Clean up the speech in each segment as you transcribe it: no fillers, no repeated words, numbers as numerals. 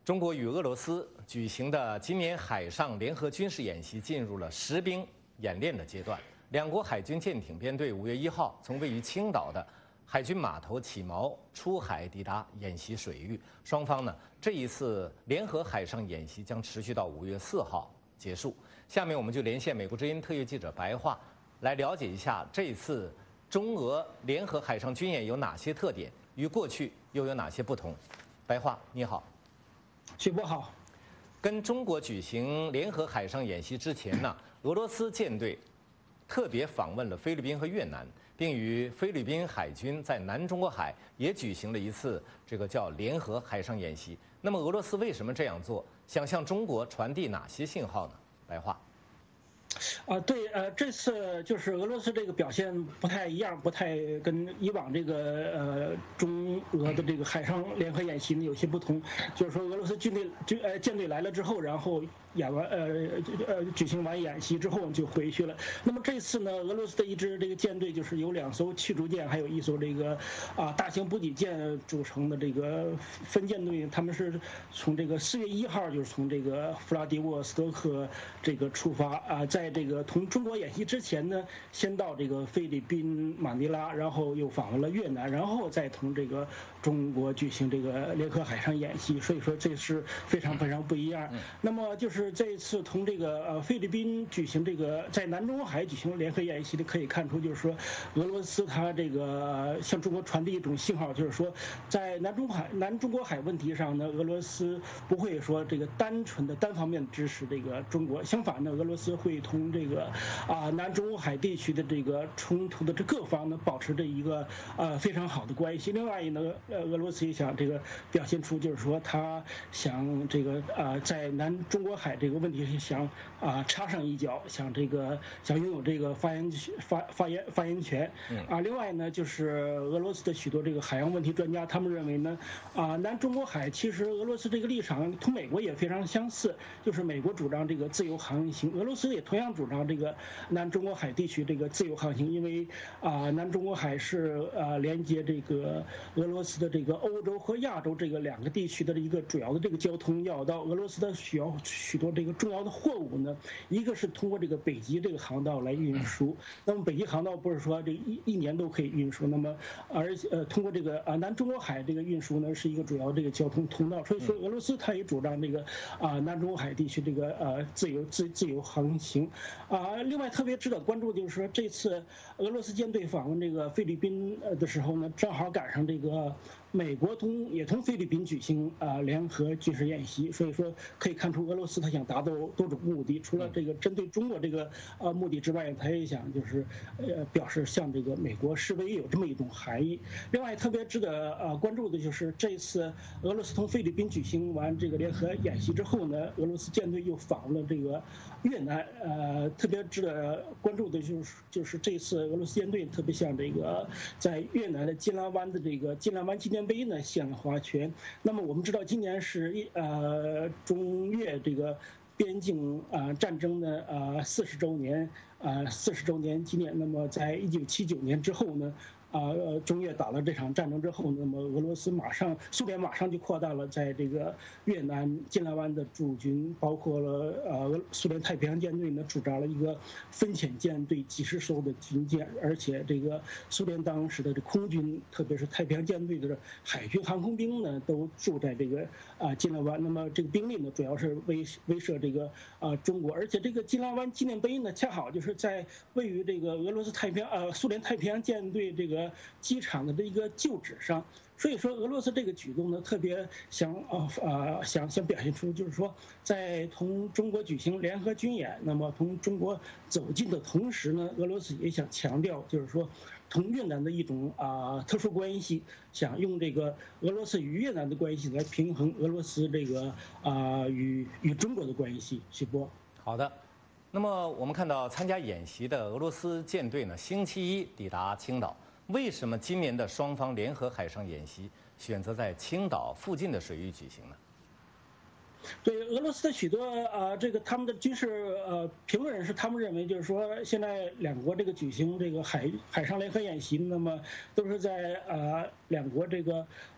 中国与俄罗斯举行的今年海上联合军事演习进入了实兵演练的阶段。两国海军舰艇编队5月1号从位于青岛的海军码头起锚出海，抵达演习水域。双方呢，这一次联合海上演习将持续到5月4号结束。下面我们就连线美国之音特约记者白桦，来了解一下这一次中俄联合海上军演有哪些特点，与过去又有哪些不同。白桦，你好。 许波好。 跟中国举行联合海上演习之前呢，俄罗斯舰队特别访问了菲律宾和越南，并与菲律宾海军在南中国海也举行了一次这个叫联合海上演习。那么俄罗斯为什么这样做？想向中国传递哪些信号呢？白桦。 对，这次就是俄罗斯这个表现不太一样，不太跟以往这个中俄的这个海上联合演习呢有些不同。就是说，俄罗斯舰队来了之后，然后举行完演习之后就回去了。那么这次呢，俄罗斯的一支这个舰队就是由2艘驱逐舰，还有1艘这个大型补给舰组成的这个分舰队，他们是从这个4月1号就是从这个弗拉迪沃斯托克这个出发在这个同中国演习之前呢，先到这个菲律宾马尼拉，然后又访问了越南，然后再同这个中国举行这个联合海上演习。所以说这是非常不一样。那么就是这一次同这个菲律宾举行这个在南中国海举行联合演习的，可以看出就是说俄罗斯它这个向中国传递一种信号，就是说在南中国海问题上呢，俄罗斯不会说这个单纯的单方面支持这个中国，相反呢，俄罗斯会同这个南中国海地区的这个冲突的这各方呢保持着一个非常好的关系。另外呢，俄罗斯也想这个表现出就是说他想这个在南中国海这个问题上想插上一脚，想拥有这个发言权。另外呢，就是俄罗斯的许多这个海洋问题专家，他们认为呢南中国海其实俄罗斯这个立场同美国也非常相似，就是美国主张这个自由航行，俄罗斯也同样主张这个南中国海地区这个自由航行，因为南中国海是连接这个俄罗斯的这个欧洲和亚洲这个2个地区的一个主要的这个交通要道。俄罗斯的需要许多这个重要的货物呢，一个是通过这个北极这个航道来运输，那么北极航道不是说这一年都可以运输，那么通过这个南中国海这个运输呢是一个主要这个交通通道。所以说俄罗斯它也主张这个南中国海地区这个自由航行。另外特别值得关注就是说，这次俄罗斯舰队访问这个菲律宾的时候呢，正好赶上这个美国也同菲律宾举行联合军事演习，所以说可以看出俄罗斯他想达到多种目的，除了这个针对中国这个目的之外，他也想就是表示向这个美国示威，有这么一种含义。另外特别值得关注的就是这次俄罗斯同菲律宾举行完这个联合演习之后呢，俄罗斯舰队又访问了这个越南。特别值得关注的就是这次俄罗斯舰队特别向这个在越南的金兰湾的这个金兰湾纪念碑呢献了花圈。那么我们知道今年是中越这个边境战争的40周年纪念。那么在1979年之后呢，中越打了这场战争之后，那么苏联马上就扩大了在这个越南金兰湾的驻军，包括了苏联太平洋舰队呢驻扎了一个分遣舰队几十艘的军舰，而且这个苏联当时的这空军，特别是太平洋舰队的海军航空兵呢，都住在这个金兰湾。那么这个兵力呢，主要是威慑这个中国，而且这个金兰湾纪念碑呢，恰好就是在位于这个俄罗斯苏联太平洋舰队这个机场的这个旧址上。所以说俄罗斯这个举动呢，特别想表现出就是说，在同中国举行联合军演，那么同中国走近的同时呢，俄罗斯也想强调就是说同越南的一种特殊关系，想用这个俄罗斯与越南的关系来平衡俄罗斯这个与中国的关系。许波。 好的。那么我们看到参加演习的俄罗斯舰队呢，星期一抵达青岛。为什么今年的双方联合海上演习选择在青岛附近的水域举行呢？ 对俄罗斯的许多这个他们的军事评论人士，他们认为就是说，现在两国这个举行这个海上联合演习，那么都是在两国这个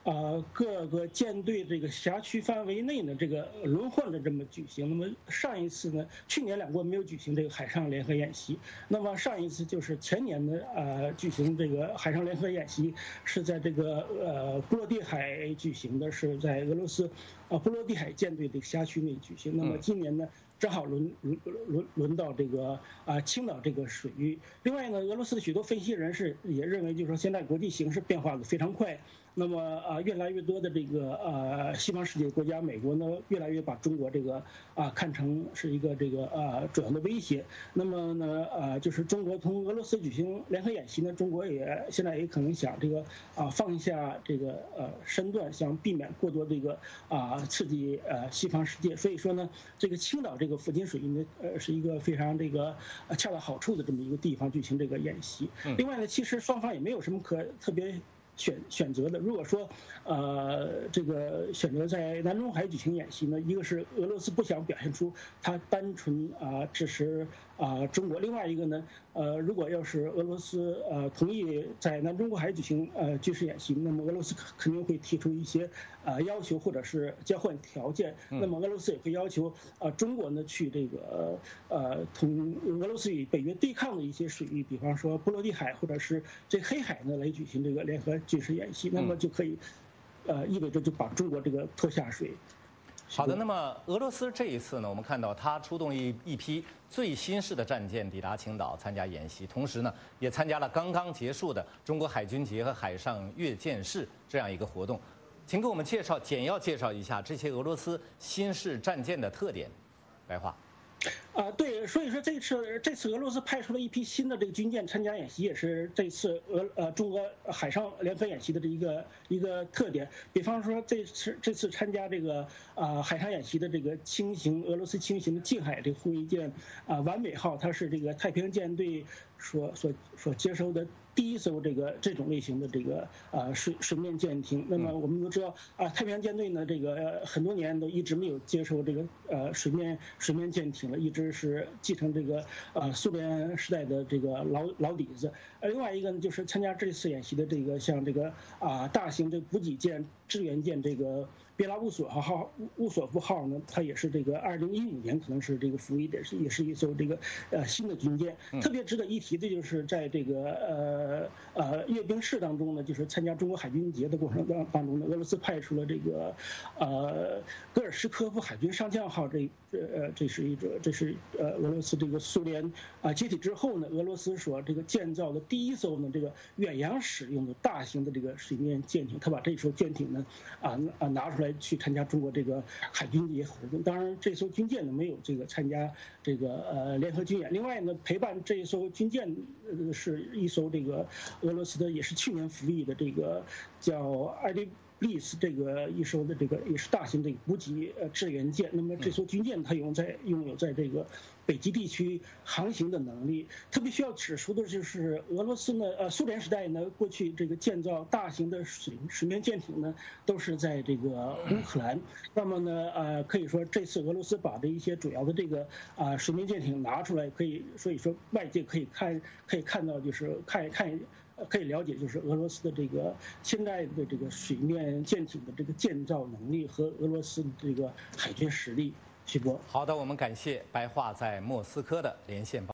各个舰队这个辖区范围内呢，这个轮换的这么举行。那么上一次呢，去年两国没有举行这个海上联合演习。那么上一次就是前年的举行这个海上联合演习，是在这个波罗的海举行的，是在俄罗斯波罗的海舰队这个辖区内举行。那么今年呢，正好轮到这个青岛这个水域。另外呢，俄罗斯的许多分析人士也认为，就是说现在国际形势变化的非常快。那么越来越多的这个西方世界国家，美国呢越来越把中国这个看成是一个这个主要的威胁。那么呢就是中国同俄罗斯举行联合演习呢，中国也现在也可能想这个放下这个身段，想避免过多这个刺激西方世界。所以说呢，这个青岛这个附近水域呢是一个非常这个恰到好处的这么一个地方举行这个演习。另外呢，其实双方也没有什么可特别选择的。如果说这个选择在南中海举行演习呢，一个是俄罗斯不想表现出它单纯支持中国，另外一个呢如果要是俄罗斯同意在南中国海举行军事演习，那么俄罗斯肯定会提出一些要求或者是交换条件。那么俄罗斯也会要求中国呢去这个同俄罗斯与北约对抗的一些水域，比方说波罗的海或者是这黑海呢来举行这个联合军事演习，那么就可以意味着就把中国这个拖下水。 好的，那么俄罗斯这一次呢，我们看到它出动一批最新式的战舰抵达青岛参加演习，同时呢，也参加了刚刚结束的中国海军节和海上阅舰式这样一个活动。请给我们简要介绍一下这些俄罗斯新式战舰的特点，白话。 对，所以说这次俄罗斯派出了一批新的这个军舰参加演习，也是这次中俄海上联合演习的这一个特点。比方说这次参加这个海上演习的这个俄罗斯轻型的近海这个护卫舰完美号，它是这个太平洋舰队所接收的第一艘这种类型的这个水面舰艇。那么我们都知道太平洋舰队呢，这个很多年都一直没有接收这个水面舰艇了，一直是继承这个苏联时代的这个老底子。另外一个呢，就是参加这次演习的这个像这个大型的补给舰、支援舰这个别拉乌索夫号呢，它也是这个2015年可能是这个服役的，也是一艘这个新的军舰。特别值得一提的就是在这个阅兵式当中呢，就是参加中国海军节的过程当中呢，俄罗斯派出了这个戈尔什科夫海军上将号，这是俄罗斯这个苏联解体之后呢，俄罗斯所这个建造的第一艘呢这个远洋使用的大型的这个水面舰艇，他把这艘舰艇呢拿出来去参加中国这个海军节活动。当然，这艘军舰呢没有这个参加这个联合军演。另外呢，陪伴这一艘军舰是一艘这个俄罗斯的，也是去年服役的这个叫艾利利斯这个一艘的这个也是大型的补给支援舰。那么这艘军舰它拥有在这个北极地区航行的能力。特别需要指出的就是俄罗斯呢，苏联时代呢，过去这个建造大型的水面舰艇呢，都是在这个乌克兰。那么呢，可以说这次俄罗斯把这一些主要的这个水面舰艇拿出来，所以说外界可以看到，就是可以了解，就是俄罗斯的这个现在的这个水面舰艇的这个建造能力和俄罗斯的这个海军实力。徐波， 好的，我们感谢白桦在莫斯科的连线。